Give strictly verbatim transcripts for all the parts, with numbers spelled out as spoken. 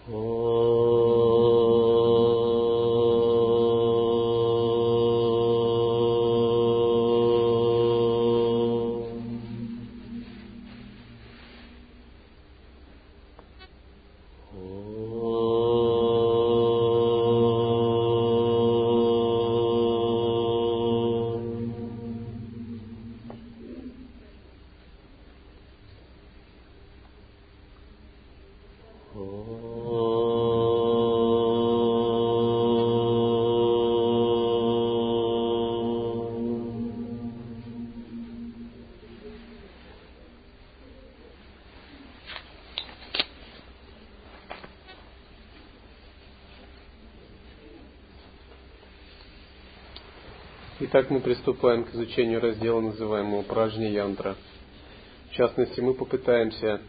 Итак, мы приступаем к изучению раздела, называемого Пражня-янтра. В частности, мы попытаемся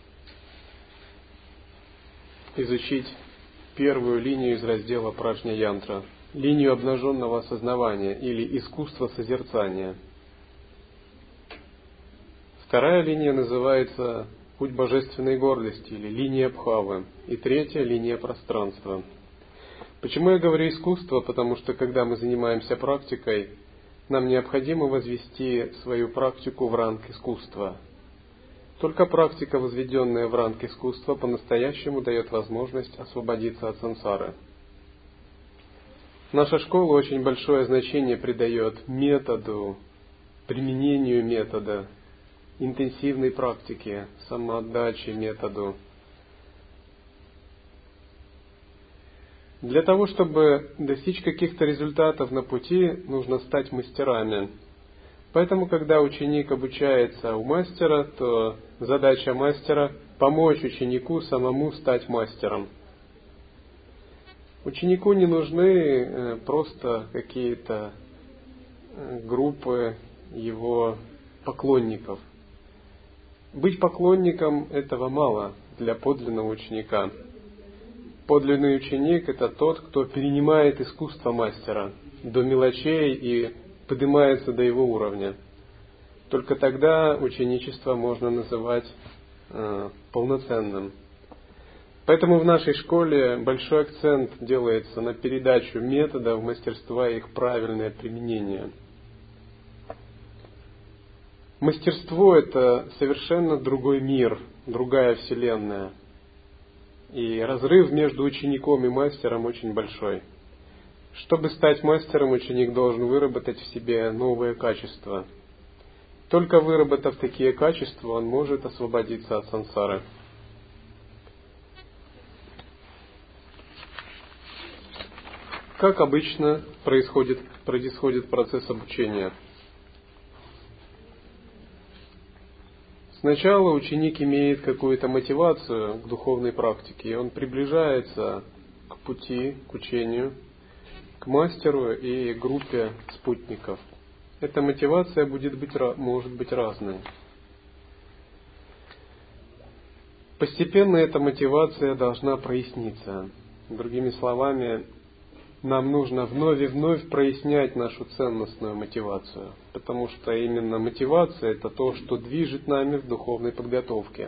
изучить первую линию из раздела Пражня-янтра, линию обнаженного осознавания или искусство созерцания. Вторая линия называется Путь божественной гордости или линия Бхавы, и третья линия пространства. Почему я говорю искусство? Потому что когда мы занимаемся практикой, нам необходимо возвести свою практику в ранг искусства. Только практика, возведенная в ранг искусства, по-настоящему дает возможность освободиться от сансары. Наша школа очень большое значение придает методу, применению метода, интенсивной практике, самоотдаче методу. Для того, чтобы достичь каких-то результатов на пути, нужно стать мастерами. Поэтому, когда ученик обучается у мастера, то задача мастера – помочь ученику самому стать мастером. Ученику не нужны просто какие-то группы его поклонников. Быть поклонником этого мало для подлинного ученика. Подлинный ученик – это тот, кто перенимает искусство мастера до мелочей и поднимается до его уровня. Только тогда ученичество можно называть э, полноценным. Поэтому в нашей школе большой акцент делается на передачу методов мастерства и их правильное применение. Мастерство – это совершенно другой мир, другая вселенная. И разрыв между учеником и мастером очень большой. Чтобы стать мастером, ученик должен выработать в себе новые качества. Только выработав такие качества, он может освободиться от сансары. Как обычно происходит, происходит процесс обучения? Сначала ученик имеет какую-то мотивацию к духовной практике, и он приближается к пути, к учению, к мастеру и группе спутников. Эта мотивация будет быть, может быть разной. Постепенно эта мотивация должна проясниться. Другими словами, нам нужно вновь и вновь прояснять нашу ценностную мотивацию, потому что именно мотивация – это то, что движет нами в духовной подготовке.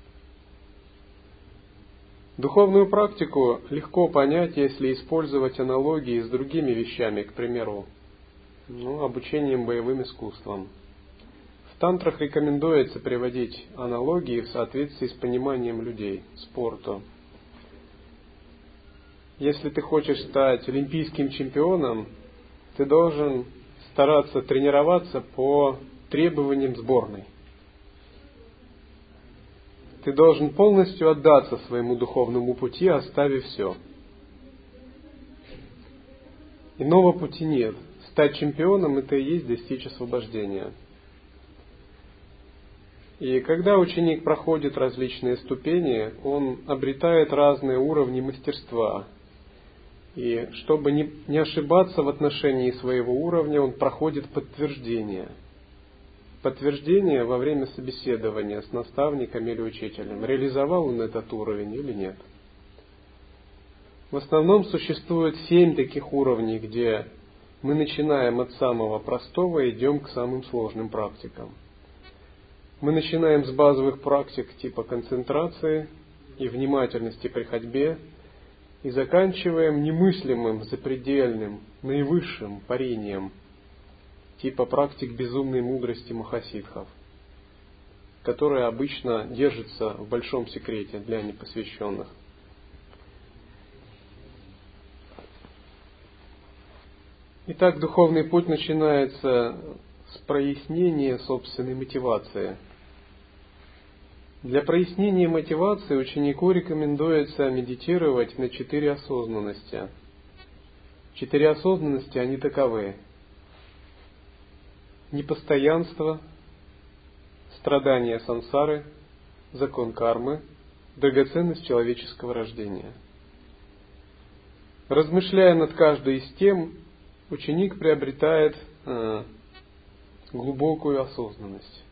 Духовную практику легко понять, если использовать аналогии с другими вещами, к примеру, ну, обучением боевым искусствам. В тантрах рекомендуется приводить аналогии в соответствии с пониманием людей, спорту. Если ты хочешь стать олимпийским чемпионом, ты должен стараться тренироваться по требованиям сборной. Ты должен полностью отдаться своему духовному пути, оставив все. Иного пути нет. Стать чемпионом – это и есть достичь освобождения. И когда ученик проходит различные ступени, он обретает разные уровни мастерства. И чтобы не, не ошибаться в отношении своего уровня, он проходит подтверждение. Подтверждение во время собеседования с наставником или учителем. Реализовал он этот уровень или нет. В основном существует семь таких уровней, где мы начинаем от самого простого и идем к самым сложным практикам. Мы начинаем с базовых практик типа концентрации и внимательности при ходьбе и заканчиваем немыслимым, запредельным, наивысшим парением, типа практик безумной мудрости махасидхов, которая обычно держится в большом секрете для непосвященных. Итак, духовный путь начинается с прояснения собственной мотивации. Для прояснения мотивации ученику рекомендуется медитировать на четыре осознанности. Четыре осознанности, они таковы: непостоянство, страдания сансары, закон кармы, драгоценность человеческого рождения. Размышляя над каждой из тем, ученик приобретает э, глубокую осознанность.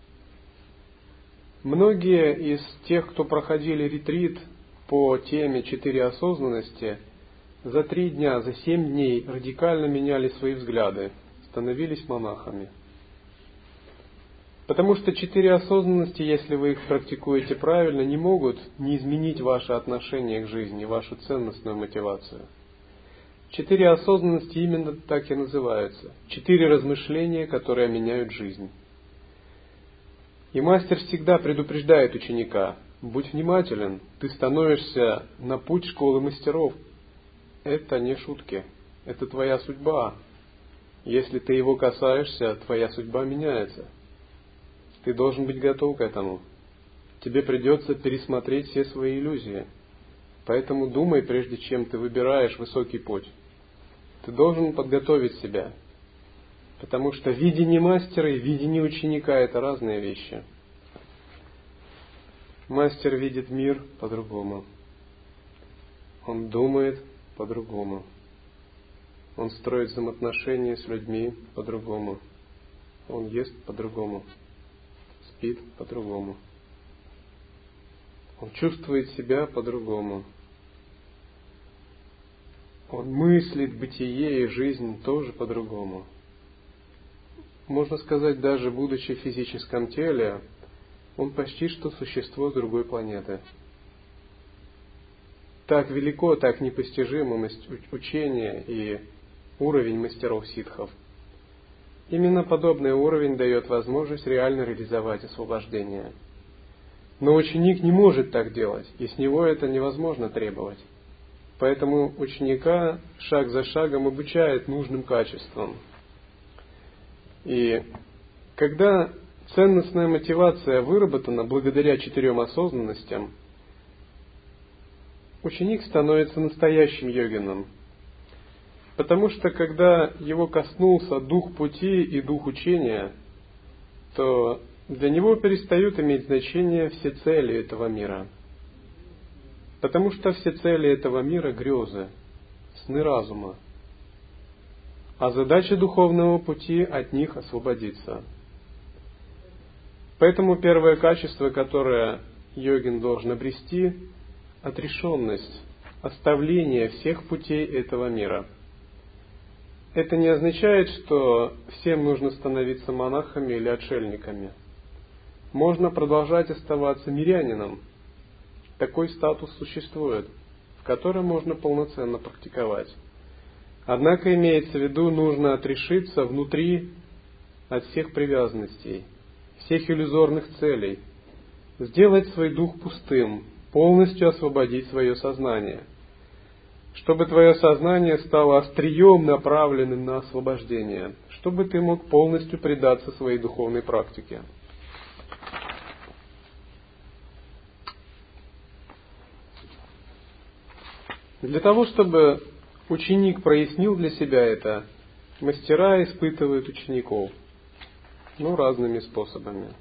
Многие из тех, кто проходили ретрит по теме «Четыре осознанности», за три дня, за семь дней радикально меняли свои взгляды, становились монахами. Потому что четыре осознанности, если вы их практикуете правильно, не могут не изменить ваше отношение к жизни, вашу ценностную мотивацию. Четыре осознанности именно так и называются. Четыре размышления, которые меняют жизнь. И мастер всегда предупреждает ученика: будь внимателен, ты становишься на путь школы мастеров. Это не шутки, это твоя судьба. Если ты его касаешься, твоя судьба меняется. Ты должен быть готов к этому. Тебе придется пересмотреть все свои иллюзии. Поэтому думай, прежде чем ты выбираешь высокий путь. Ты должен подготовить себя. Потому что видение мастера и видение ученика – это разные вещи. Мастер видит мир по-другому. Он думает по-другому. Он строит взаимоотношения с людьми по-другому. Он ест по-другому. Спит по-другому. Он чувствует себя по-другому. Он мыслит бытие и жизнь тоже по-другому. Можно сказать, даже будучи в физическом теле, он почти что существо с другой планеты. Так велико, так непостижимо учение и уровень мастеров ситхов. Именно подобный уровень дает возможность реально реализовать освобождение. Но ученик не может так делать, и с него это невозможно требовать. Поэтому ученика шаг за шагом обучает нужным качествам. И когда ценностная мотивация выработана благодаря четырем осознанностям, ученик становится настоящим йогином. Потому что когда его коснулся дух пути и дух учения, то для него перестают иметь значение все цели этого мира. Потому что все цели этого мира – грезы, сны разума. А задача духовного пути – от них освободиться. Поэтому первое качество, которое йогин должен обрести – отрешенность, оставление всех путей этого мира. Это не означает, что всем нужно становиться монахами или отшельниками. Можно продолжать оставаться мирянином. Такой статус существует, в котором можно полноценно практиковать. Однако имеется в виду, нужно отрешиться внутри от всех привязанностей, всех иллюзорных целей, сделать свой дух пустым, полностью освободить свое сознание, чтобы твое сознание стало острием, направленным на освобождение, чтобы ты мог полностью предаться своей духовной практике. Для того, чтобы ученик прояснил для себя это, мастера испытывают учеников, ну, разными способами.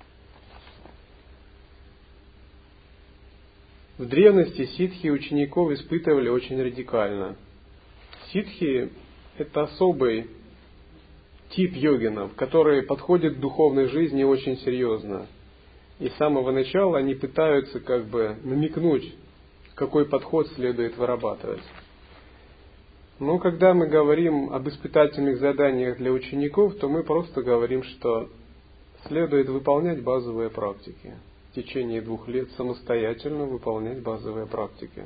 В древности ситхи учеников испытывали очень радикально. Ситхи – это особый тип йогинов, которые подходят к духовной жизни очень серьезно. И с самого начала они пытаются как бы намекнуть, какой подход следует вырабатывать. Но когда мы говорим об испытательных заданиях для учеников, то мы просто говорим, что следует выполнять базовые практики. в течение двух лет самостоятельно выполнять базовые практики.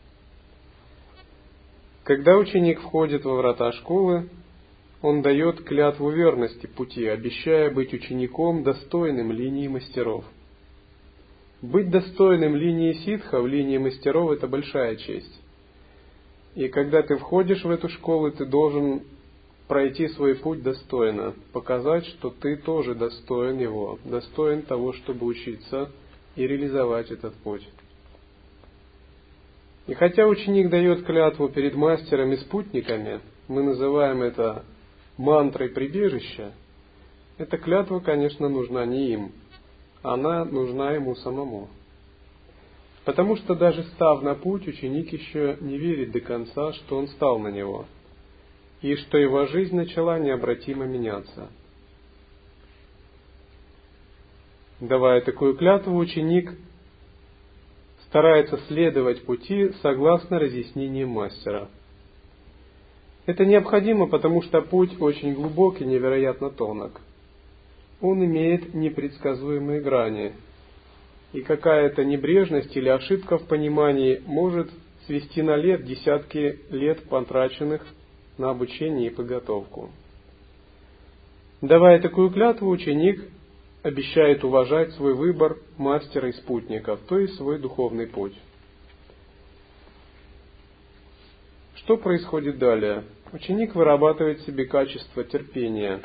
Когда ученик входит во врата школы, он дает клятву верности пути, обещая быть учеником, достойным линии мастеров. Быть достойным линии ситхов, линии мастеров – это большая честь. И когда ты входишь в эту школу, ты должен пройти свой путь достойно, показать, что ты тоже достоин его, достоин того, чтобы учиться и реализовать этот путь. И хотя ученик дает клятву перед мастером и спутниками, мы называем это мантрой прибежища, эта клятва, конечно, нужна не им, она нужна ему самому. Потому что даже став на путь, ученик еще не верит до конца, что он стал на него, и что его жизнь начала необратимо меняться. Давая такую клятву, ученик старается следовать пути согласно разъяснениям мастера. Это необходимо, потому что путь очень глубок и невероятно тонок. Он имеет непредсказуемые грани, и какая-то небрежность или ошибка в понимании может свести на лет десятки лет, потраченных на обучение и подготовку. Давая такую клятву, ученик обещает уважать свой выбор мастера и спутников, то есть свой духовный путь. Что происходит далее? Ученик вырабатывает в себе качество терпения,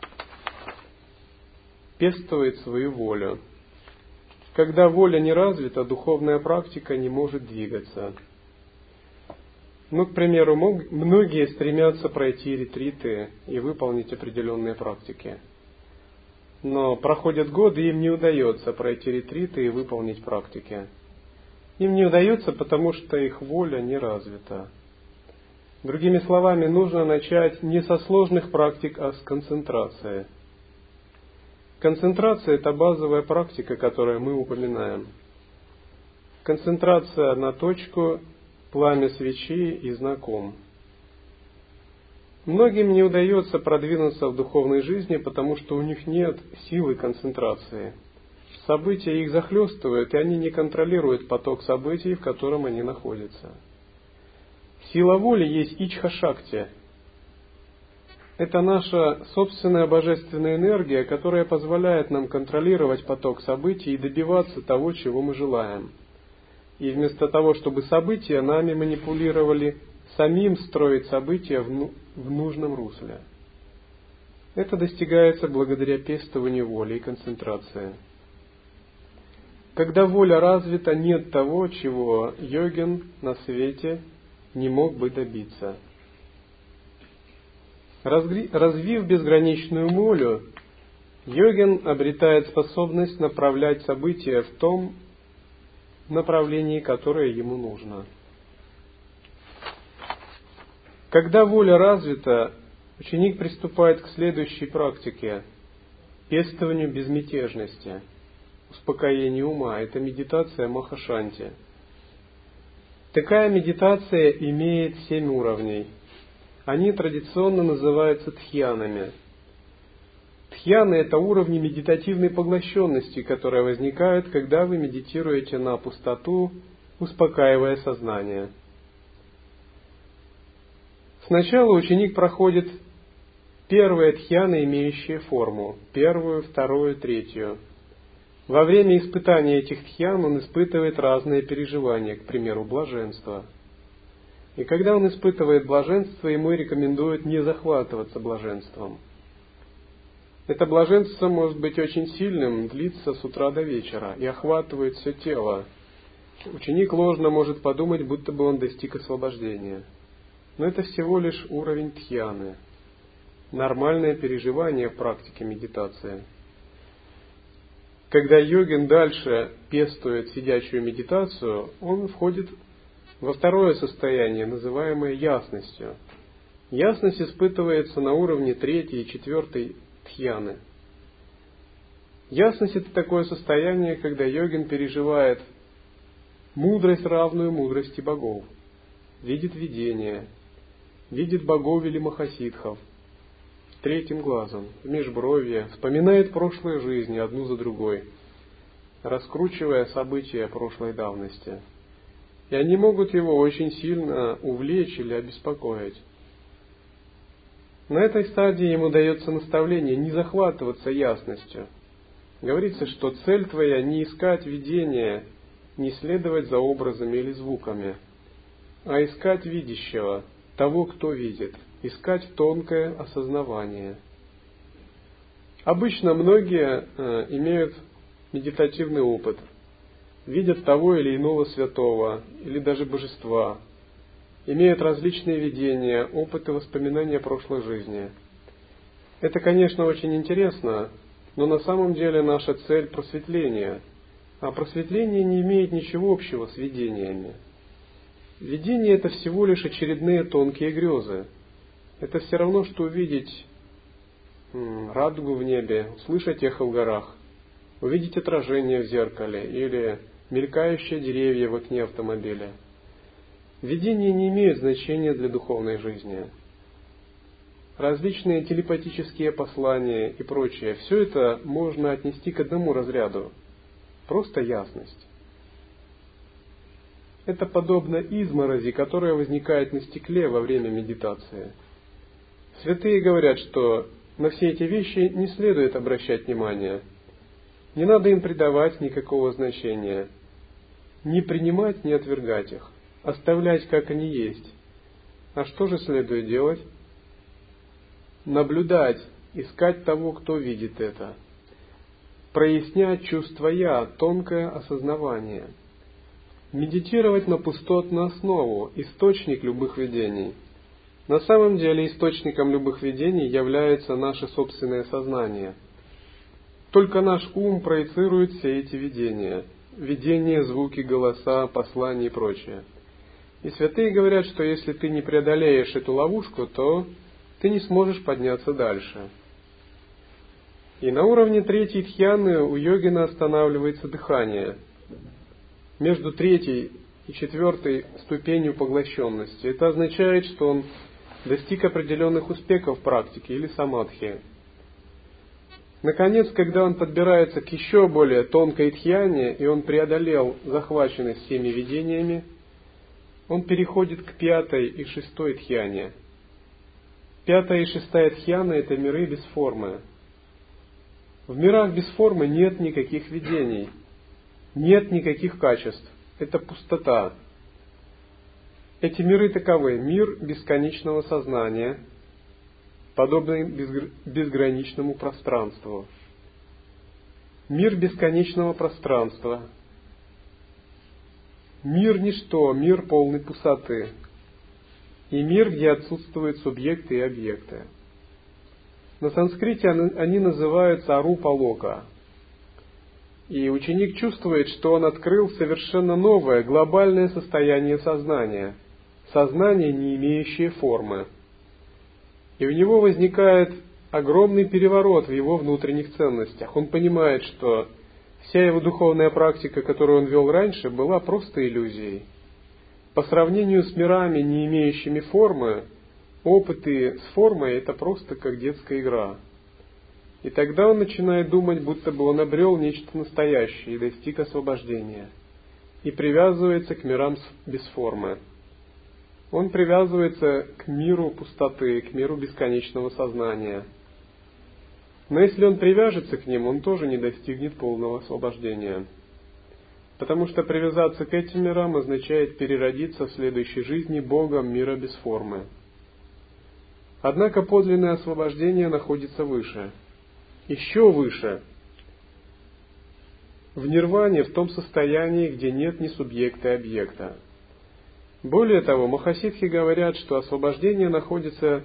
пестует свою волю. Когда воля не развита, духовная практика не может двигаться. Ну, к примеру, многие стремятся пройти ретриты и выполнить определенные практики. Но проходят годы, и им не удается пройти ретриты и выполнить практики. Им не удается, потому что их воля не развита. Другими словами, нужно начать не со сложных практик, а с концентрации. Концентрация – это базовая практика, которую мы упоминаем. Концентрация на точку, пламя свечи и знаком. Многим не удается продвинуться в духовной жизни, потому что у них нет силы концентрации. События их захлестывают, и они не контролируют поток событий, в котором они находятся. Сила воли есть ичха-шакти. Это наша собственная божественная энергия, которая позволяет нам контролировать поток событий и добиваться того, чего мы желаем. И вместо того, чтобы события нами манипулировали, самим строить события в, в нужном русле. Это достигается благодаря пестованию воли и концентрации. Когда воля развита, нет того, чего йогин на свете не мог бы добиться. Развив безграничную волю, йогин обретает способность направлять события в том направлении, которое ему нужно. Когда воля развита, ученик приступает к следующей практике – пестованию безмятежности, успокоению ума. Это медитация Махашанти. Такая медитация имеет семь уровней. Они традиционно называются тхьянами. Тхьяны – это уровни медитативной поглощенности, которые возникают, когда вы медитируете на пустоту, успокаивая сознание. Сначала ученик проходит первые тхьяны, имеющие форму, первую, вторую, третью. Во время испытания этих тхьян он испытывает разные переживания, к примеру, блаженство. И когда он испытывает блаженство, ему рекомендуют не захватываться блаженством. Это блаженство может быть очень сильным, длится с утра до вечера и охватывает все тело. Ученик ложно может подумать, будто бы он достиг освобождения. Но это всего лишь уровень тхьяны, нормальное переживание в практике медитации. Когда йогин дальше пестует сидячую медитацию, он входит во второе состояние, называемое ясностью. Ясность испытывается на уровне третьей и четвертой тхьяны. Ясность – это такое состояние, когда йогин переживает мудрость, равную мудрости богов, видит видение, видит богов или махасидхов третьим глазом, в межбровье, вспоминает прошлые жизни одну за другой. раскручивая события прошлой давности. И они могут его очень сильно увлечь или обеспокоить. На этой стадии ему дается наставление не захватываться ясностью. Говорится, что цель твоя не искать видения, не следовать за образами или звуками, а искать видящего, того, кто видит, искать тонкое осознавание. Обычно многие э, имеют медитативный опыт, видят того или иного святого, или даже божества, имеют различные видения, опыты, воспоминания прошлой жизни. Это, конечно, очень интересно, но на самом деле наша цель – просветление, а просветление не имеет ничего общего с видениями. Видение – это всего лишь очередные тонкие грезы. Это все равно, что увидеть радугу в небе, услышать эхо в горах, увидеть отражение в зеркале или мелькающие деревья в окне автомобиля. Видения не имеют значения для духовной жизни. Различные телепатические послания и прочее, все это можно отнести к одному разряду. Просто ясность. Это подобно изморози, которая возникает на стекле во время медитации. Святые говорят, что на все эти вещи не следует обращать внимание. Не надо им придавать никакого значения. Не принимать, не отвергать их. Оставлять, как они есть. А что же следует делать? Наблюдать, искать того, кто видит это. Прояснять чувство «я», тонкое осознавание. Медитировать на пустотную основу, источник любых видений. На самом деле источником любых видений является наше собственное сознание. Только наш ум проецирует все эти видения. Видения, звуки, голоса, послания и прочее. И святые говорят, что если ты не преодолеешь эту ловушку, то ты не сможешь подняться дальше. И на уровне третьей дхьяны у йогина останавливается дыхание. Между третьей и четвертой ступенью поглощенности. Это означает, что он достиг определенных успехов в практике или самадхи. Наконец, когда он подбирается к еще более тонкой дхьяне, и он преодолел захваченность всеми видениями, он переходит к пятой и шестой дхьяне. Пятая и шестая дхьяна – это миры без формы. В мирах без формы нет никаких видений, нет никаких качеств. Это пустота. Эти миры таковы: мир бесконечного сознания, подобный безграничному пространству. Мир бесконечного пространства. Мир ничто, мир полный пустоты. И мир, где отсутствуют субъекты и объекты. На санскрите они называются арупа-лока. И ученик чувствует, что он открыл совершенно новое, глобальное состояние сознания. Сознание, не имеющее формы. И у него возникает огромный переворот в его внутренних ценностях. Он понимает, что вся его духовная практика, которую он вел раньше, была просто иллюзией. По сравнению с мирами, не имеющими формы, опыты с формой – это просто как детская игра. И тогда он начинает думать, будто бы он обрел нечто настоящее и достиг освобождения. И привязывается к мирам без формы. Он привязывается к миру пустоты, к миру бесконечного сознания. Но если он привяжется к ним, он тоже не достигнет полного освобождения. Потому что привязаться к этим мирам означает переродиться в следующей жизни Богом мира без формы. Однако подлинное освобождение находится выше. Еще выше. В нирване, в том состоянии, где нет ни субъекта и объекта. Более того, махасидхи говорят, что освобождение находится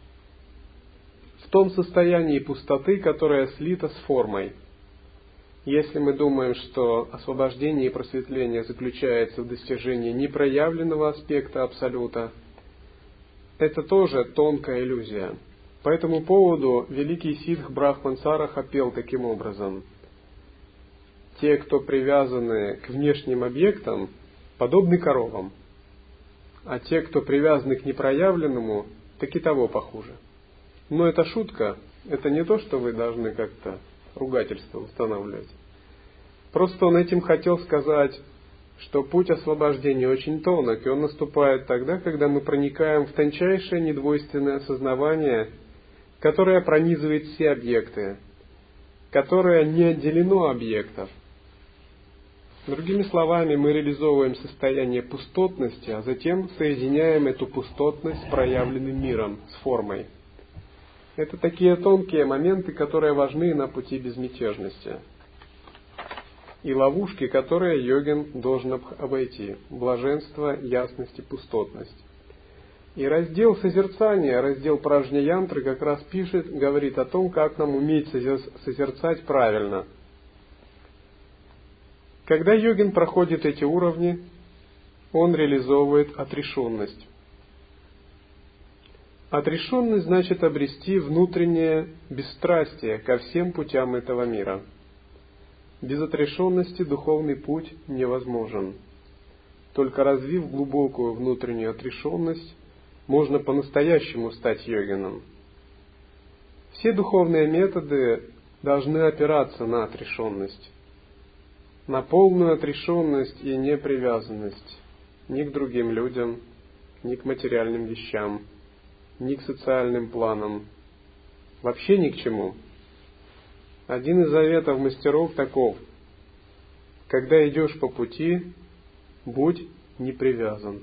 в том состоянии пустоты, которая слита с формой. Если мы думаем, что освобождение и просветление заключается в достижении непроявленного аспекта Абсолюта, это тоже тонкая иллюзия. По этому поводу великий ситх Брахман Сараха пел таким образом: «Те, кто привязаны к внешним объектам, подобны коровам, а те, кто привязаны к непроявленному, так и того похуже». Но это шутка, это не то, что вы должны как-то ругательство устанавливать. Просто он этим хотел сказать, что путь освобождения очень тонок, и он наступает тогда, когда мы проникаем в тончайшее недвойственное осознавание, которое пронизывает все объекты, которое не отделено объектов. Другими словами, мы реализовываем состояние пустотности, а затем соединяем эту пустотность с проявленным миром, с формой. Это такие тонкие моменты, которые важны на пути безмятежности. И ловушки, которые йогин должен обойти. Блаженство, ясность и пустотность. И раздел созерцания, раздел Пражня-янтры как раз пишет, говорит о том, как нам уметь созерцать правильно. Когда йогин проходит эти уровни, он реализовывает отрешенность. Отрешенность значит обрести внутреннее бесстрастие ко всем путям этого мира. Без отрешенности духовный путь невозможен. Только развив глубокую внутреннюю отрешенность, можно по-настоящему стать йогином. Все духовные методы должны опираться на отрешенность, на полную отрешенность и непривязанность ни к другим людям, ни к материальным вещам, ни к социальным планам, вообще ни к чему. Один из заветов мастеров таков: когда идешь по пути, будь не привязан.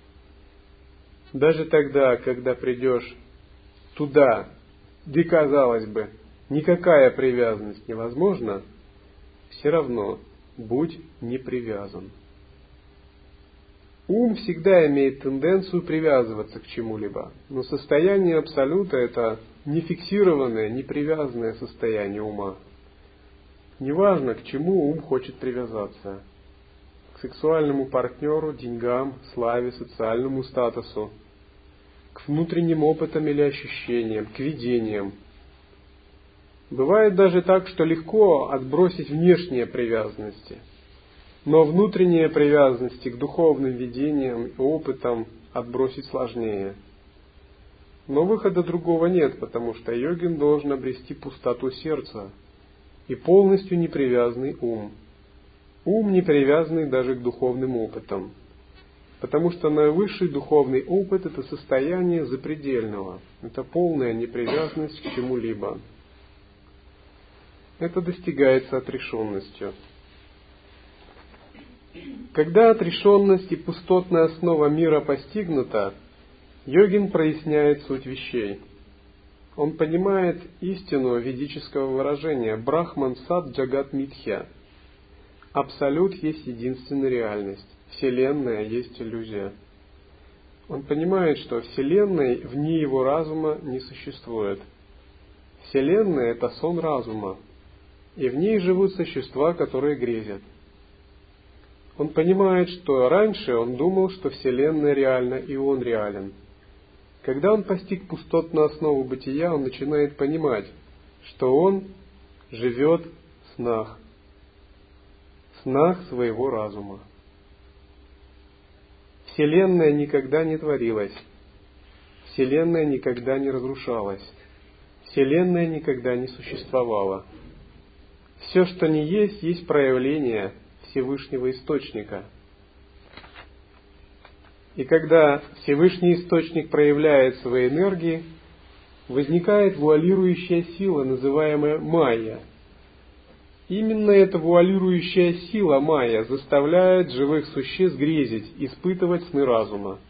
Даже тогда, когда придешь туда, где, казалось бы, никакая привязанность невозможна, все равно будь не привязан. Ум всегда имеет тенденцию привязываться к чему-либо, но состояние абсолюта – это нефиксированное, непривязанное состояние ума. Неважно, к чему ум хочет привязаться. К сексуальному партнеру, деньгам, славе, социальному статусу, к внутренним опытам или ощущениям, к видениям. Бывает даже так, что легко отбросить внешние привязанности, но внутренние привязанности к духовным видениям и опытам отбросить сложнее. Но выхода другого нет, потому что йогин должен обрести пустоту сердца и полностью непривязанный ум. Ум не привязанный даже к духовным опытам, потому что наивысший духовный опыт – это состояние запредельного, это полная непривязанность к чему-либо. Это достигается отрешенностью. Когда отрешенность и пустотная основа мира постигнута, йогин проясняет суть вещей. Он понимает истину ведического выражения «Брахман сат джагат митхья». Абсолют есть единственная реальность, Вселенная есть иллюзия. Он понимает, что Вселенной вне его разума не существует. Вселенная – это сон разума, и в ней живут существа, которые грезят. Он понимает, что раньше он думал, что Вселенная реальна и он реален. Когда он постиг пустотную основу бытия, он начинает понимать, что он живет в снах, в снах своего разума. Вселенная никогда не творилась, Вселенная никогда не разрушалась, Вселенная никогда не существовала. Все, что не есть, есть проявление Всевышнего Источника. И когда Всевышний Источник проявляет свои энергии, возникает вуалирующая сила, называемая майя. Именно эта вуалирующая сила майя заставляет живых существ грезить, испытывать сны разума.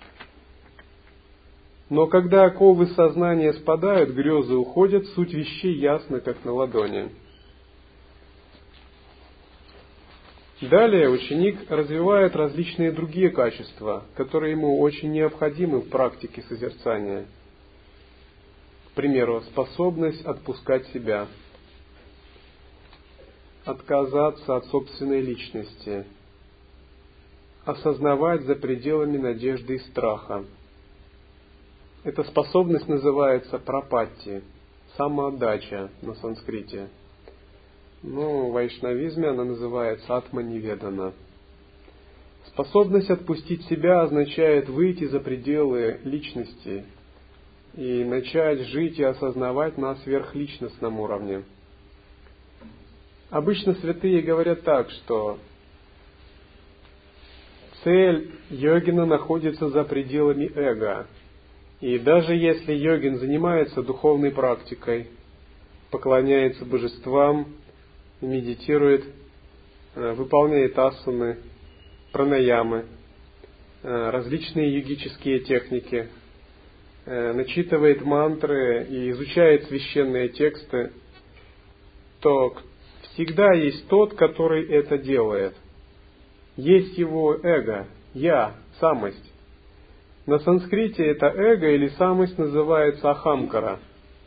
Но когда оковы сознания спадают, грезы уходят, суть вещей ясна, как на ладони. Далее ученик развивает различные другие качества, которые ему очень необходимы в практике созерцания. К примеру, способность отпускать себя, отказаться от собственной личности, осознавать за пределами надежды и страха. Эта способность называется прапатти, самоотдача на санскрите. Но в вайшнавизме она называется атма-неведана. Способность отпустить себя означает выйти за пределы личности и начать жить и осознавать на сверхличностном уровне. Обычно святые говорят так, что цель йогина находится за пределами эго. И даже если йогин занимается духовной практикой, поклоняется божествам, медитирует, выполняет асаны, пранаямы, различные йогические техники, начитывает мантры и изучает священные тексты, то всегда есть тот, который это делает. Есть его эго, я, самость. На санскрите это эго или самость называется ахамкара.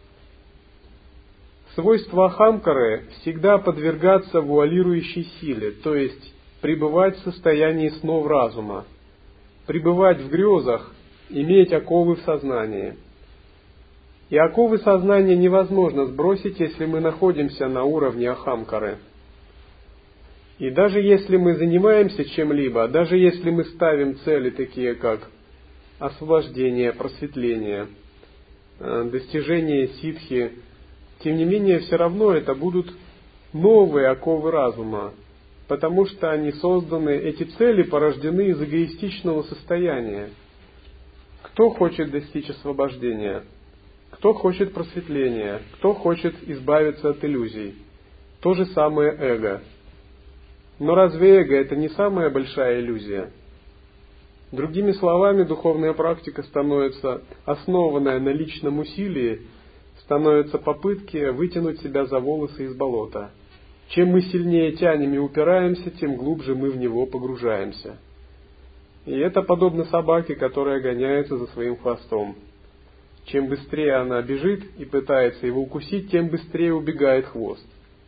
Свойство ахамкары всегда подвергаться вуалирующей силе, то есть пребывать в состоянии снов разума, пребывать в грезах, иметь оковы в сознании. И оковы сознания невозможно сбросить, если мы находимся на уровне ахамкары. И даже если мы занимаемся чем-либо, даже если мы ставим цели такие, как освобождение, просветление, достижение ситхи, тем не менее, все равно это будут новые оковы разума, потому что они созданы, эти цели порождены из эгоистичного состояния. Кто хочет достичь освобождения? Кто хочет просветления? Кто хочет избавиться от иллюзий? То же самое эго. Но разве эго — это не самая большая иллюзия? Другими словами, духовная практика становится, основанная на личном усилии, становится попытки вытянуть себя за волосы из болота. Чем мы сильнее тянем и упираемся, тем глубже мы в него погружаемся. И это подобно собаке, которая гоняется за своим хвостом. Чем быстрее она бежит и пытается его укусить, тем быстрее убегает хвост.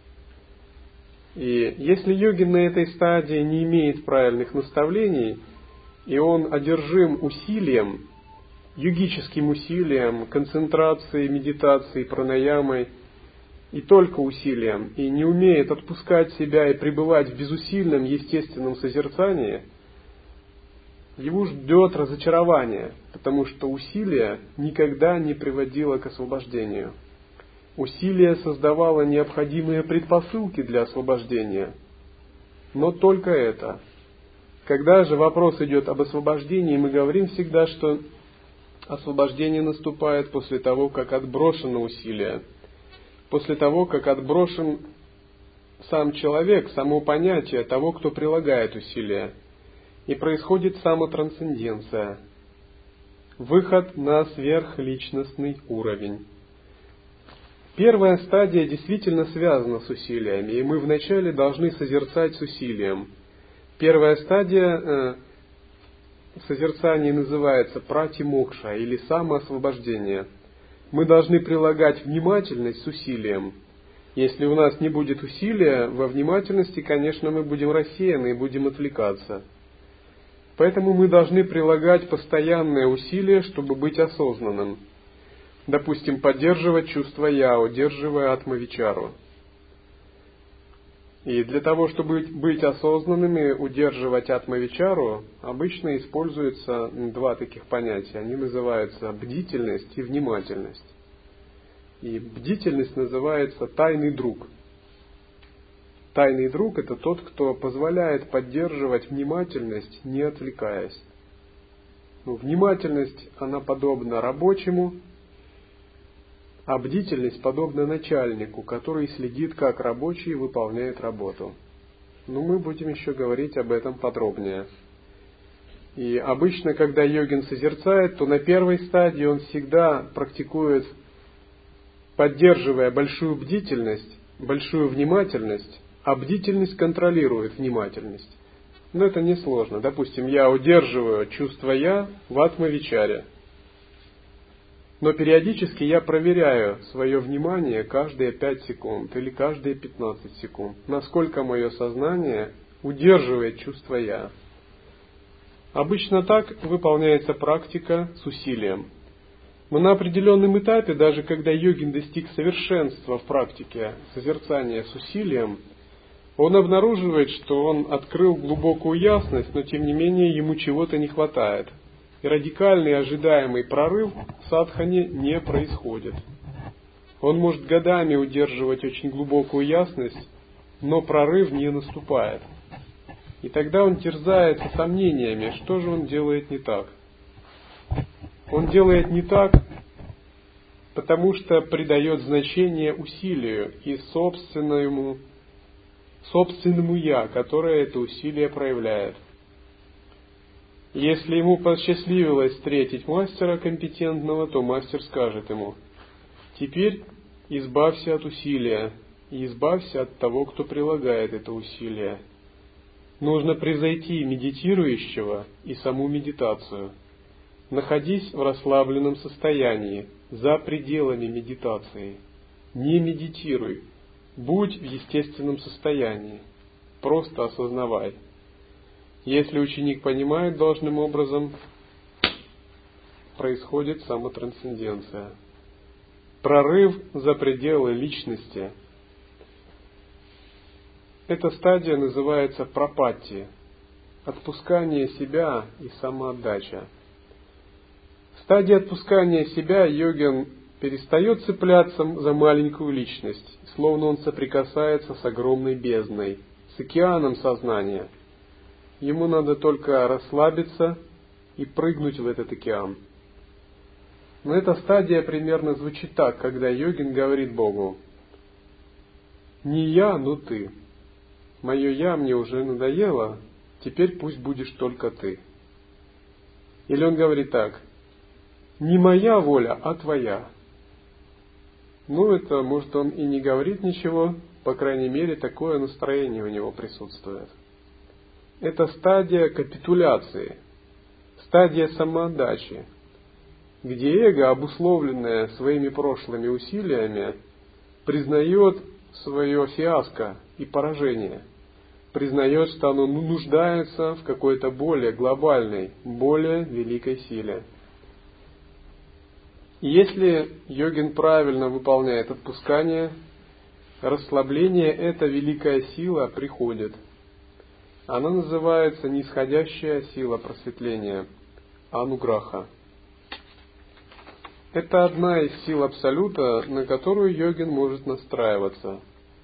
И если йогин на этой стадии не имеет правильных наставлений, и он одержим усилием, йогическим усилием, концентрацией, медитацией, пранаямой, и только усилием, и не умеет отпускать себя и пребывать в безусильном естественном созерцании, его ждет разочарование, потому что усилие никогда не приводило к освобождению. Усилие создавало необходимые предпосылки для освобождения, но только это. Когда же вопрос идет об освобождении, мы говорим всегда, что освобождение наступает после того, как отброшено усилие, после того, как отброшен сам человек, само понятие того, кто прилагает усилия, и происходит самотрансценденция, выход на сверхличностный уровень. Первая стадия действительно связана с усилиями, и мы вначале должны созерцать с усилием. Первая стадия э, созерцания называется пратимокша или самоосвобождение. Мы должны прилагать внимательность с усилием. Если у нас не будет усилия, во внимательности, конечно, мы будем рассеяны и будем отвлекаться. Поэтому мы должны прилагать постоянное усилие, чтобы быть осознанным. Допустим, поддерживать чувство «я», удерживая атмавичару. И для того, чтобы быть осознанными, удерживать атмавичару, обычно используются два таких понятия. Они называются бдительность и внимательность. И бдительность называется тайный друг. Тайный друг — это тот, кто позволяет поддерживать внимательность, не отвлекаясь. Ну, внимательность, она подобна рабочему, а бдительность подобна начальнику, который следит, как рабочий выполняет работу. Но мы будем еще говорить об этом подробнее. И обычно, когда йогин созерцает, то на первой стадии он всегда практикует, поддерживая большую бдительность, большую внимательность, а бдительность контролирует внимательность. Но это несложно. Допустим, я удерживаю чувство «я» в атмавичаре. Но периодически я проверяю свое внимание каждые пять секунд или каждые пятнадцать секунд, насколько мое сознание удерживает чувство «я». Обычно так выполняется практика с усилием. Но на определенном этапе, даже когда йогин достиг совершенства в практике созерцания с усилием, он обнаруживает, что он открыл глубокую ясность, но тем не менее ему чего-то не хватает. И радикальный ожидаемый прорыв в садхане не происходит. Он может годами удерживать очень глубокую ясность, но прорыв не наступает. И тогда он терзается сомнениями, что же он делает не так. Он делает не так, потому что придает значение усилию и собственному, собственному «я», которое это усилие проявляет. Если ему посчастливилось встретить мастера компетентного, то мастер скажет ему: теперь избавься от усилия и избавься от того, кто прилагает это усилие. Нужно превзойти медитирующего и саму медитацию. Находись в расслабленном состоянии, за пределами медитации. Не медитируй, будь в естественном состоянии, просто осознавай. Если ученик понимает должным образом, происходит самотрансценденция. Прорыв за пределы личности. Эта стадия называется пропатти, отпускание себя и самоотдача. В стадии отпускания себя йогин перестает цепляться за маленькую личность, словно он соприкасается с огромной бездной, с океаном сознания. Ему надо только расслабиться и прыгнуть в этот океан. Но эта стадия примерно звучит так, когда йогин говорит Богу: «Не я, но ты. Мое «я» мне уже надоело, теперь пусть будешь только ты». Или он говорит так: «Не моя воля, а твоя». Ну, это, может, он и не говорит ничего, по крайней мере, такое настроение у него присутствует. Это стадия капитуляции, стадия самоотдачи, где эго, обусловленное своими прошлыми усилиями, признает свое фиаско и поражение, признает, что оно нуждается в какой-то более глобальной, более великой силе. И если йогин правильно выполняет отпускание, расслабление, эта великая сила приходит. Она называется нисходящая сила просветления, ануграха. Это одна из сил Абсолюта, на которую йогин может настраиваться.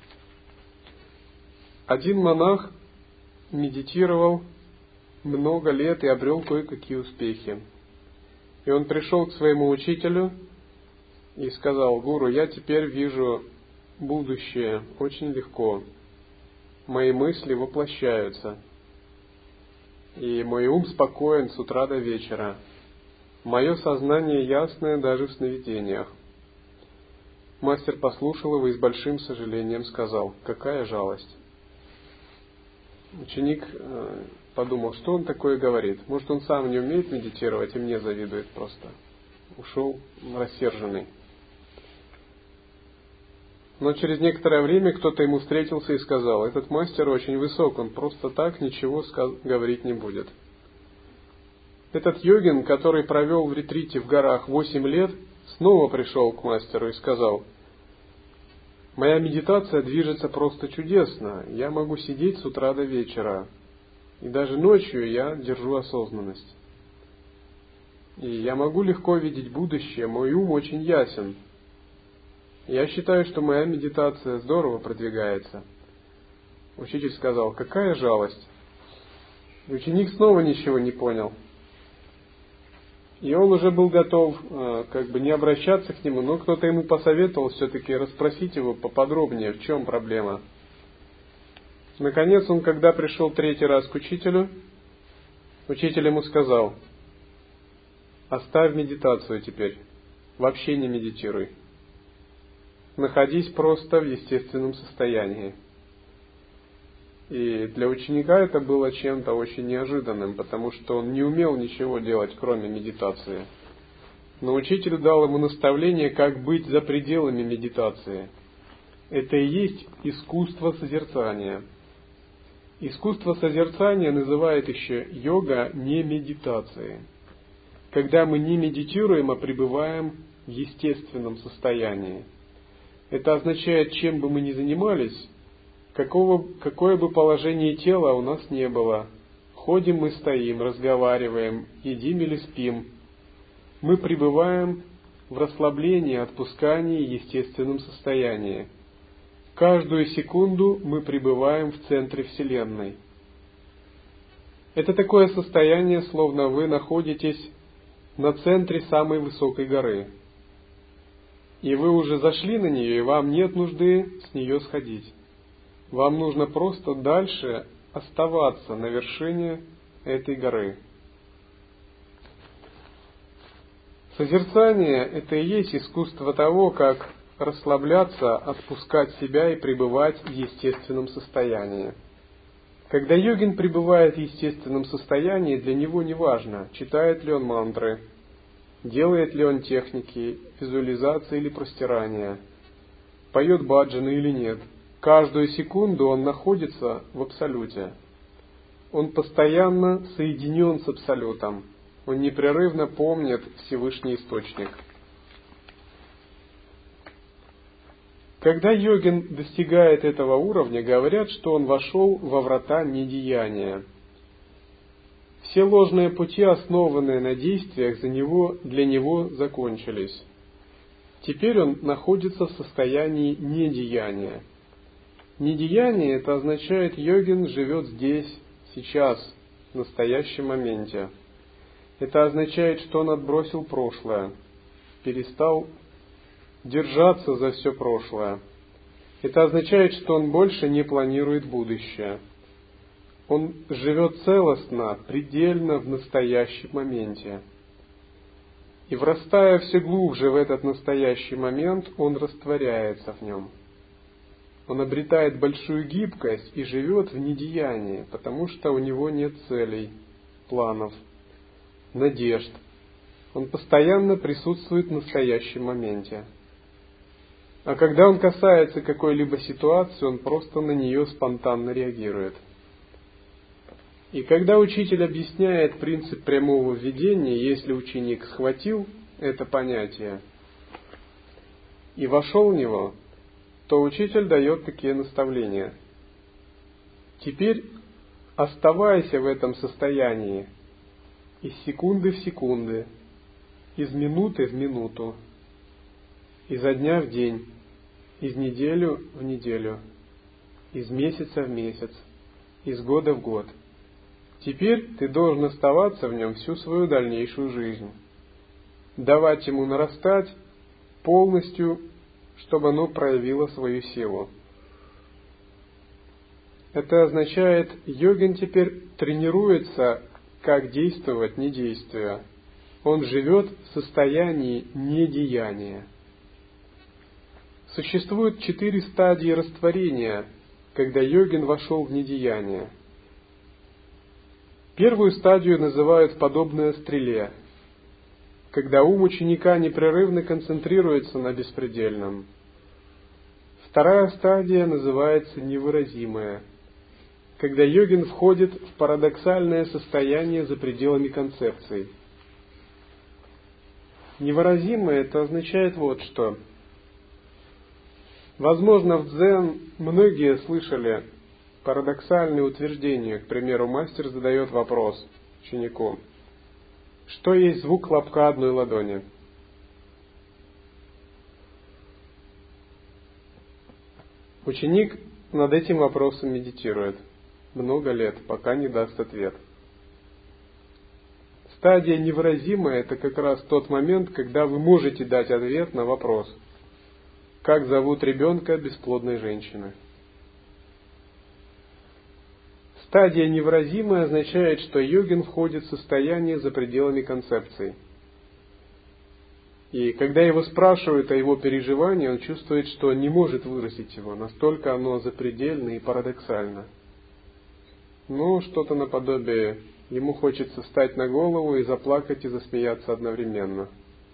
Один монах медитировал много лет и обрел кое-какие успехи. И он пришел к своему учителю и сказал: «Гуру, я теперь вижу будущее очень легко. Мои мысли воплощаются, и мой ум спокоен с утра до вечера. Мое сознание ясное даже в сновидениях». Мастер послушал его и с большим сожалением сказал: «Какая жалость!» Ученик подумал, что он такое говорит. Может, он сам не умеет медитировать и мне завидует просто. Ушел рассерженный. Но через некоторое время кто-то ему встретился и сказал: «Этот мастер очень высок, он просто так ничего сказ- говорить не будет». Этот йогин, который провел в ретрите в горах восемь лет, снова пришел к мастеру и сказал: «Моя медитация движется просто чудесно. Я могу сидеть с утра до вечера. И даже ночью я держу осознанность. И я могу легко видеть будущее. Мой ум очень ясен. Я считаю, что моя медитация здорово продвигается». Учитель сказал: «Какая жалость!» И ученик снова ничего не понял. И он уже был готов как бы не обращаться к нему, но кто-то ему посоветовал все-таки расспросить его поподробнее, в чем проблема. Наконец он, когда пришел третий раз к учителю, учитель ему сказал: «Оставь медитацию теперь, вообще не медитируй. Находись просто в естественном состоянии». И для ученика это было чем-то очень неожиданным, потому что он не умел ничего делать, кроме медитации. Но учитель дал ему наставление, как быть за пределами медитации. Это и есть искусство созерцания. Искусство созерцания называют еще йога не медитацией. Когда мы не медитируем, а пребываем в естественном состоянии. Это означает, чем бы мы ни занимались, какого, какое бы положение тела у нас не было, ходим мы, стоим, разговариваем, едим или спим, мы пребываем в расслаблении, отпускании, естественном состоянии. Каждую секунду мы пребываем в центре Вселенной. Это такое состояние, словно вы находитесь на центре самой высокой горы. И вы уже зашли на нее, и вам нет нужды с нее сходить. Вам нужно просто дальше оставаться на вершине этой горы. Созерцание – это и есть искусство того, как расслабляться, отпускать себя и пребывать в естественном состоянии. Когда йогин пребывает в естественном состоянии, для него не важно, читает ли он мантры, делает ли он техники, визуализации или простирания, поет баджаны или нет. Каждую секунду он находится в Абсолюте. Он постоянно соединен с Абсолютом. Он непрерывно помнит Всевышний Источник. Когда йогин достигает этого уровня, говорят, что он вошел во врата недеяния. Все ложные пути, основанные на действиях, за него, для него закончились. Теперь он находится в состоянии недеяния. Недеяние – это означает, йогин живет здесь, сейчас, в настоящем моменте. Это означает, что он отбросил прошлое, перестал держаться за все прошлое. Это означает, что он больше не планирует будущее. Он живет целостно, предельно в настоящем моменте. И врастая все глубже в этот настоящий момент, он растворяется в нем. Он обретает большую гибкость и живет в недеянии, потому что у него нет целей, планов, надежд. Он постоянно присутствует в настоящем моменте. А когда он касается какой-либо ситуации, он просто на нее спонтанно реагирует. И когда учитель объясняет принцип прямого введения, если ученик схватил это понятие и вошел в него, то учитель дает такие наставления. Теперь оставайся в этом состоянии из секунды в секунды, из минуты в минуту, изо дня в день, из неделю в неделю, из месяца в месяц, из года в год. Теперь ты должен оставаться в нем всю свою дальнейшую жизнь, давать ему нарастать полностью, чтобы оно проявило свою силу. Это означает, йогин теперь тренируется, как действовать, не действуя. Он живет в состоянии недеяния. Существует четыре стадии растворения, когда йогин вошел в недеяние. Первую стадию называют подобная стреле, когда ум ученика непрерывно концентрируется на беспредельном. Вторая стадия называется невыразимая, когда йогин входит в парадоксальное состояние за пределами концепций. Невыразимое это означает вот что. Возможно, в дзен многие слышали парадоксальные утверждения. К примеру, мастер задает вопрос ученику: что есть звук хлопка одной ладони? Ученик над этим вопросом медитирует много лет, пока не даст ответ. Стадия невыразимая – это как раз тот момент, когда вы можете дать ответ на вопрос: как зовут ребенка бесплодной женщины? Стадия невыразимая означает, что йогин входит в состояние за пределами концепций. И когда его спрашивают о его переживании, он чувствует, что не может выразить его, настолько оно запредельно и парадоксально. Ну, что-то наподобие: ему хочется встать на голову и заплакать, и засмеяться одновременно.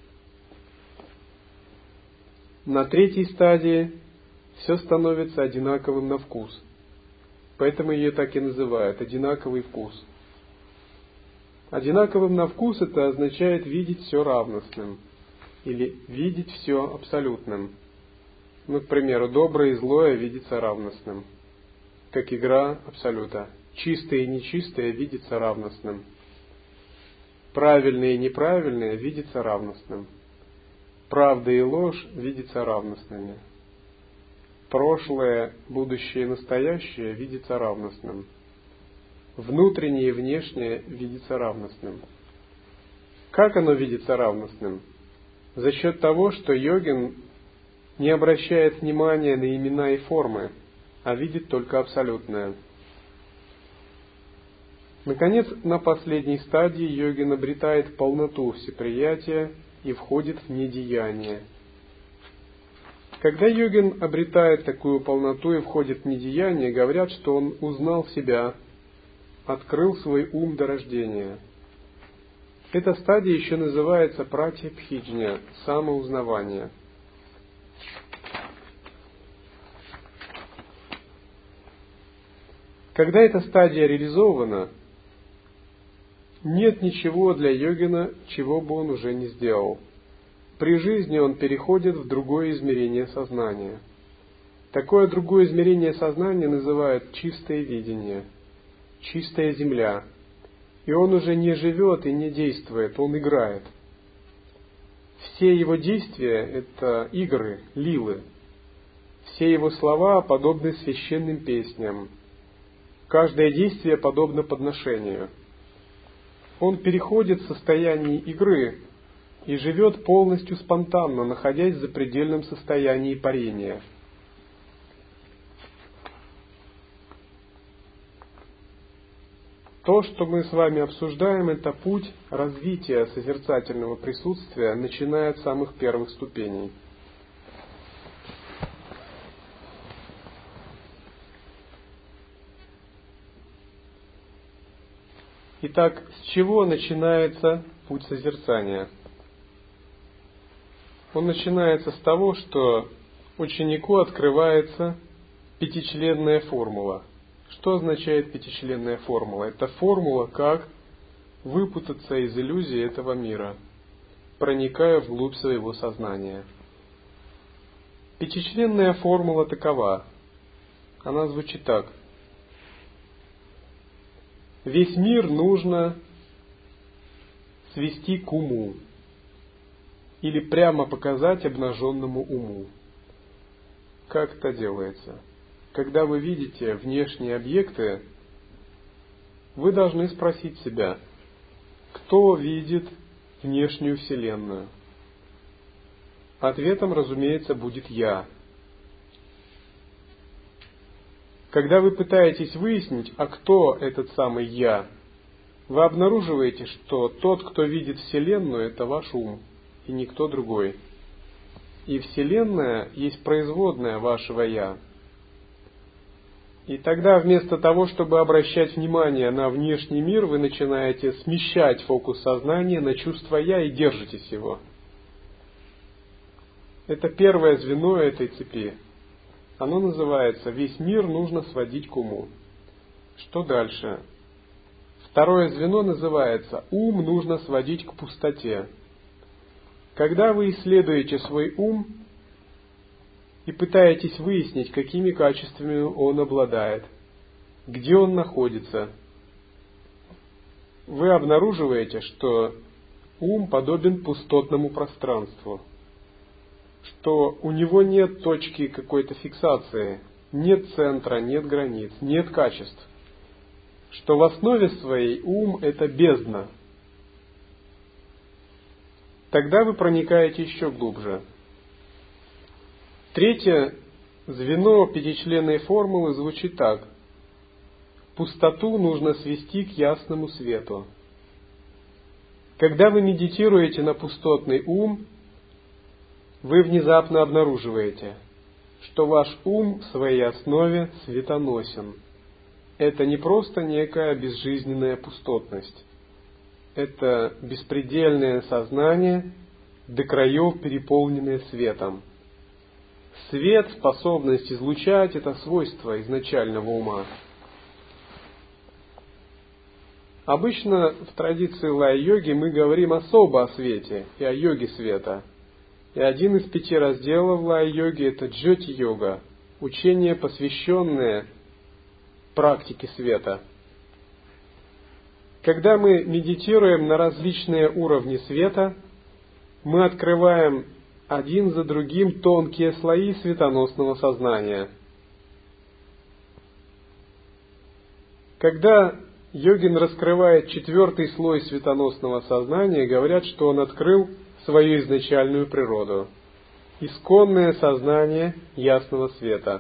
На третьей стадии все становится одинаковым на вкус. Поэтому ее так и называют – одинаковый вкус. Одинаковым на вкус это означает видеть все равностным или видеть все абсолютным. Ну, к примеру, доброе и злое видится равностным, как игра абсолюта. Чистое и нечистое видится равностным. Правильное и неправильное видится равностным. Правда и ложь видятся равностными. прошлое, будущее и настоящее видится равностным. Внутреннее и внешнее видится равностным. Как оно видится равностным? За счет того, что йогин не обращает внимания на имена и формы, а видит только абсолютное. Наконец, на последней стадии йогин обретает полноту всеприятия и входит в недеяние. Когда йогин обретает такую полноту и входит в недеяние, говорят, что он узнал себя, открыл свой ум до рождения. Эта стадия еще называется пратипхиджня, самоузнавание. Когда эта стадия реализована, нет ничего для йогина, чего бы он уже не сделал. При жизни он переходит в другое измерение сознания. Такое другое измерение сознания называют чистое видение, чистая земля. И он уже не живет и не действует, он играет. Все его действия – это игры, лилы. Все его слова подобны священным песням. Каждое действие подобно подношению. Он переходит в состояние игры и живет полностью спонтанно, находясь в запредельном состоянии парения. То, что мы с вами обсуждаем, это путь развития созерцательного присутствия, начиная от самых первых ступеней. Итак, с чего начинается путь созерцания? Он начинается с того, что ученику открывается пятичленная формула. Что означает пятичленная формула? Это формула, как выпутаться из иллюзии этого мира, проникая вглубь своего сознания. Пятичленная формула такова. Она звучит так. Весь мир нужно свести к уму или прямо показать обнаженному уму. Как это делается? Когда вы видите внешние объекты, вы должны спросить себя, кто видит внешнюю Вселенную? Ответом, разумеется, будет «я». Когда вы пытаетесь выяснить, а кто этот самый «я», вы обнаруживаете, что тот, кто видит Вселенную, это ваш ум, и никто другой. И Вселенная есть производная вашего «я». И тогда вместо того, чтобы обращать внимание на внешний мир, вы начинаете смещать фокус сознания на чувство «я» и держитесь его. Это первое звено этой цепи. Оно называется «Весь мир нужно сводить к уму». Что дальше? Второе звено называется «Ум нужно сводить к пустоте». Когда вы исследуете свой ум и пытаетесь выяснить, какими качествами он обладает, где он находится, вы обнаруживаете, что ум подобен пустотному пространству, что у него нет точки какой-то фиксации, нет центра, нет границ, нет качеств, что в основе своей ум – это бездна. Тогда вы проникаете еще глубже. Третье звено пятичленной формулы звучит так. Пустоту нужно свести к ясному свету. Когда вы медитируете на пустотный ум, вы внезапно обнаруживаете, что ваш ум в своей основе светоносен. Это не просто некая безжизненная пустотность. Это беспредельное сознание, до краев переполненное светом. Свет, способность излучать – это свойство изначального ума. Обычно в традиции лай-йоги мы говорим особо о свете и о йоге света. И один из пяти разделов лай-йоги – это джьоти-йога, учение, посвященное практике света. Когда мы медитируем на различные уровни света, мы открываем один за другим тонкие слои светоносного сознания. Когда йогин раскрывает четвертый слой светоносного сознания, говорят, что он открыл свою изначальную природу, исконное сознание ясного света.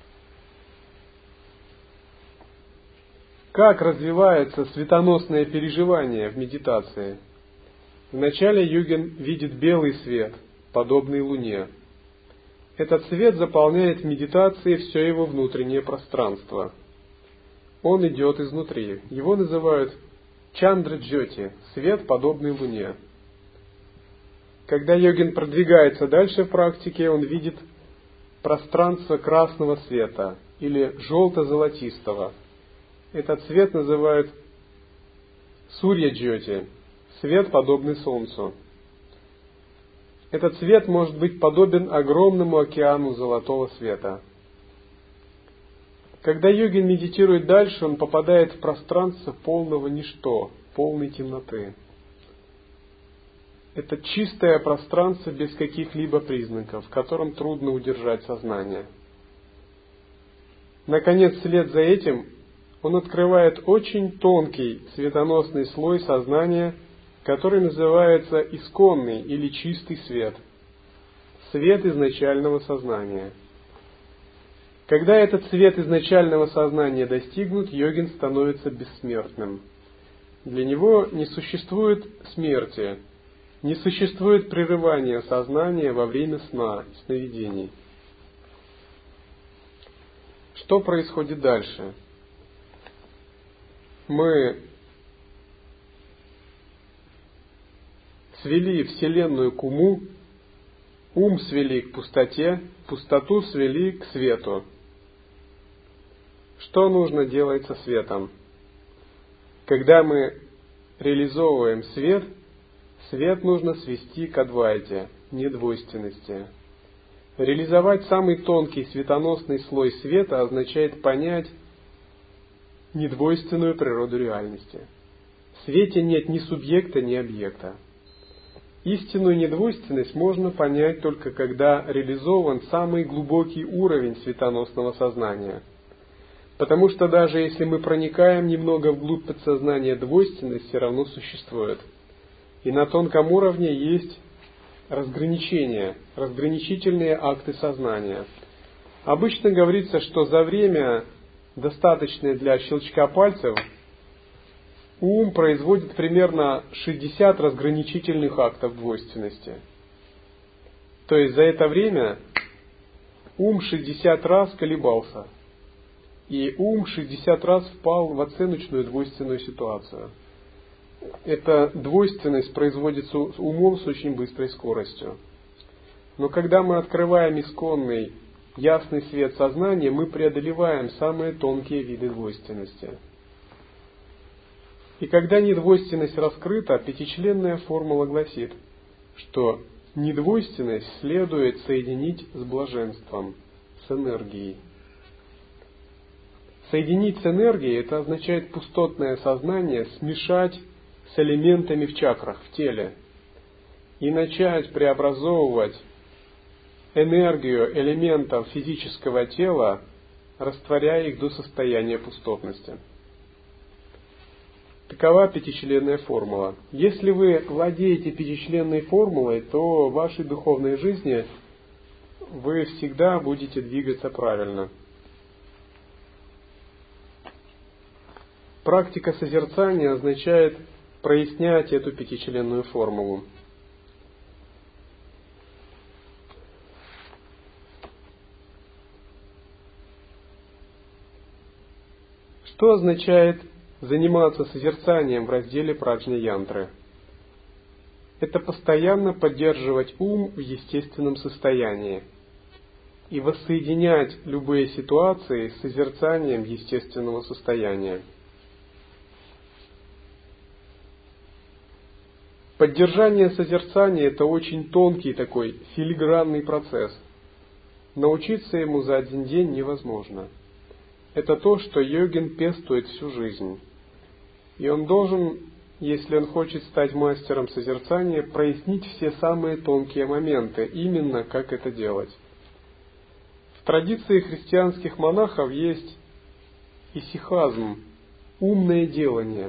Как развивается светоносное переживание в медитации? Вначале йогин видит белый свет, подобный луне. Этот свет заполняет в медитации все его внутреннее пространство. Он идет изнутри. Его называют чандра-джьоти, свет, подобный луне. Когда йогин продвигается дальше в практике, он видит пространство красного света или желто-золотистого. Этот цвет называют сурья-джьоти, свет, подобный солнцу. Этот свет может быть подобен огромному океану золотого света. Когда йогин медитирует дальше, он попадает в пространство полного ничто, полной темноты. Это чистое пространство без каких-либо признаков, в котором трудно удержать сознание. Наконец, вслед за этим он открывает очень тонкий светоносный слой сознания, который называется исконный или чистый свет, свет изначального сознания. Когда этот свет изначального сознания достигнут, йогин становится бессмертным. Для него не существует смерти, не существует прерывания сознания во время сна и сновидений. Что происходит дальше? Мы свели Вселенную к уму, ум свели к пустоте, пустоту свели к свету. Что нужно делать со светом? Когда мы реализовываем свет, свет нужно свести к адвайте, недвойственности. Реализовать самый тонкий светоносный слой света означает понять недвойственную природу реальности. В свете нет ни субъекта, ни объекта. Истинную недвойственность можно понять только когда реализован самый глубокий уровень светоносного сознания. Потому что даже если мы проникаем немного вглубь подсознания, двойственность все равно существует. И на тонком уровне есть разграничения, разграничительные акты сознания. Обычно говорится, что за время, достаточное для щелчка пальцев, ум производит примерно шестьдесят разграничительных актов двойственности. То есть за это время ум шестьдесят раз колебался, и ум шестьдесят раз впал в оценочную двойственную ситуацию. Эта двойственность производится умом с очень быстрой скоростью. Но когда мы открываем исконный, ясный свет сознания, мы преодолеваем самые тонкие виды двойственности. И когда недвойственность раскрыта, пятичленная формула гласит, что недвойственность следует соединить с блаженством, с энергией. Соединить с энергией – это означает пустотное сознание смешать с элементами в чакрах, в теле, и начать преобразовывать энергию элементов физического тела, растворяя их до состояния пустотности. Такова пятичленная формула. Если вы владеете пятичленной формулой, то в вашей духовной жизни вы всегда будете двигаться правильно. Практика созерцания означает прояснять эту пятичленную формулу. Что означает заниматься созерцанием в разделе праджня-янтры? Это постоянно поддерживать ум в естественном состоянии и воссоединять любые ситуации с созерцанием естественного состояния. Поддержание созерцания – это очень тонкий такой филигранный процесс. Научиться ему за один день невозможно. Это то, что йогин пестует всю жизнь. И он должен если он хочет стать мастером созерцания, прояснить все самые тонкие моменты, именно как это делать. В традиции христианских монахов есть исихазм, умное делание.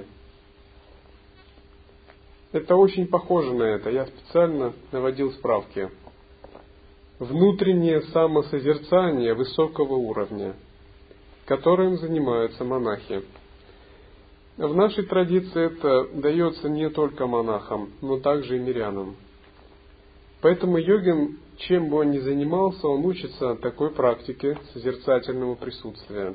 Это очень похоже на это, я специально наводил справки. Внутреннее самосозерцание высокого уровня, которым занимаются монахи. В нашей традиции это дается не только монахам, но также и мирянам. Поэтому йогин, чем бы он ни занимался, он учится такой практике созерцательного присутствия.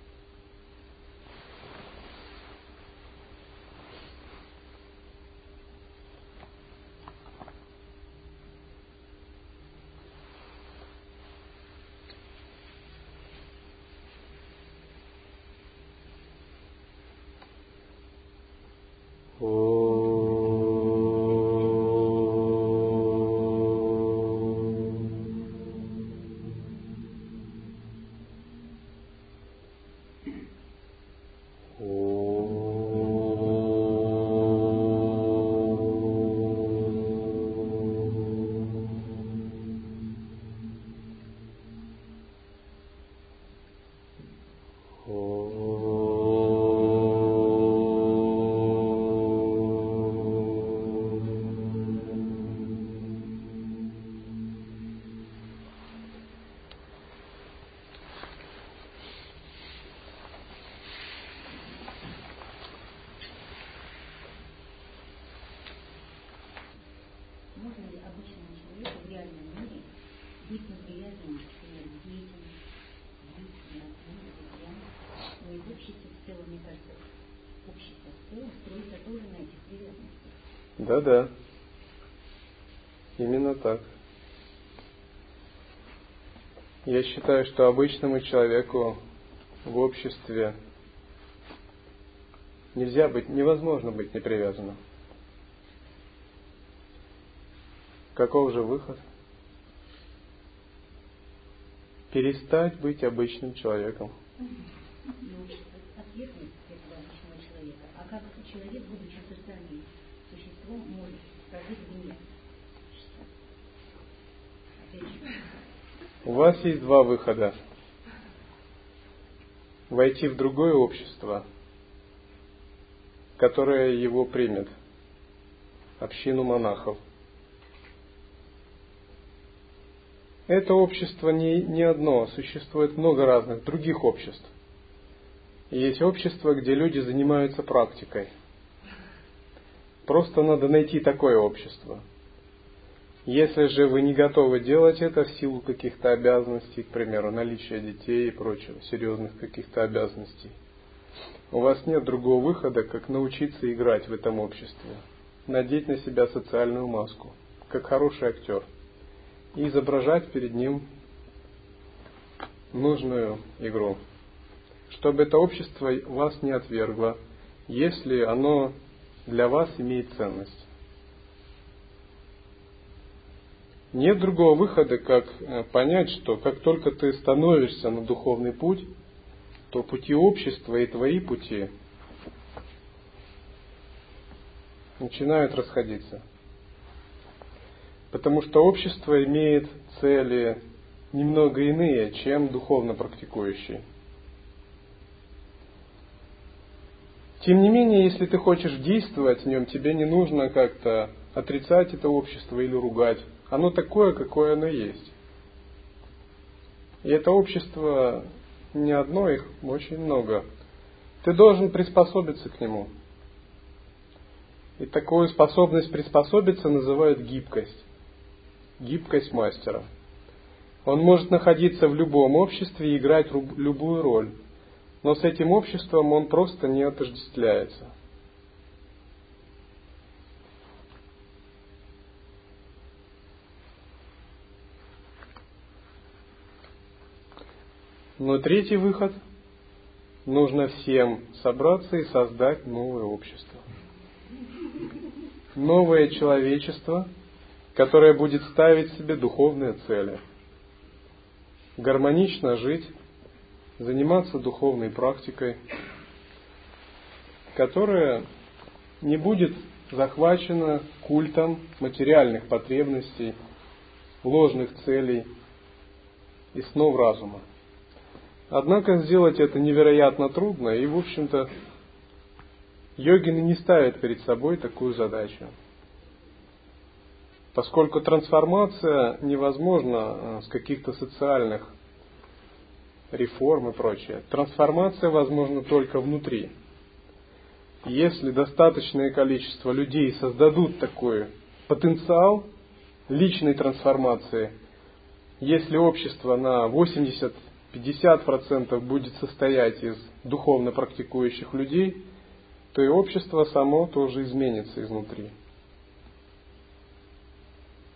Да-да, именно так. Я считаю, что обычному человеку в обществе нельзя быть, невозможно быть непривязанным. Каков же выход? Перестать быть обычным человеком. Отвергнуть этого обычного человека. А как человек, будучи социальным существом, может прожить вне? У вас есть два выхода. Войти в другое общество, которое его примет, общину монахов. Это общество не, не одно, существует много разных других обществ. И есть общество, где люди занимаются практикой. Просто надо найти такое общество. Если же вы не готовы делать это в силу каких-то обязанностей, к примеру, наличия детей и прочего, серьезных каких-то обязанностей, у вас нет другого выхода, как научиться играть в этом обществе, надеть на себя социальную маску, как хороший актер, и изображать перед ним нужную игру, чтобы это общество вас не отвергло, если оно для вас имеет ценность. Нет другого выхода, как понять, что как только ты становишься на духовный путь, то пути общества и твои пути начинают расходиться. Потому что общество имеет цели немного иные, чем духовно практикующие. Тем не менее, если ты хочешь действовать в нем, тебе не нужно как-то отрицать это общество или ругать. Оно такое, какое оно есть. И это общество не одно, их очень много. Ты должен приспособиться к нему. И такую способность приспособиться называют гибкость. Гибкость мастера. Он может находиться в любом обществе и играть любую роль. Но с этим обществом он просто не отождествляется. Но третий выход. Нужно всем собраться и создать новое общество. Новое человечество, которое будет ставить себе духовные цели. Гармонично жить, заниматься духовной практикой, которая не будет захвачено культом материальных потребностей, ложных целей и снов разума. Однако сделать это невероятно трудно, и, в общем-то, йогины не ставят перед собой такую задачу. Поскольку трансформация невозможна с каких-то социальных реформ и прочее. Трансформация возможна только внутри. Если достаточное количество людей создадут такой потенциал личной трансформации, если общество на восемьдесят-пятьдесят процентов будет состоять из духовно практикующих людей, то и общество само тоже изменится изнутри.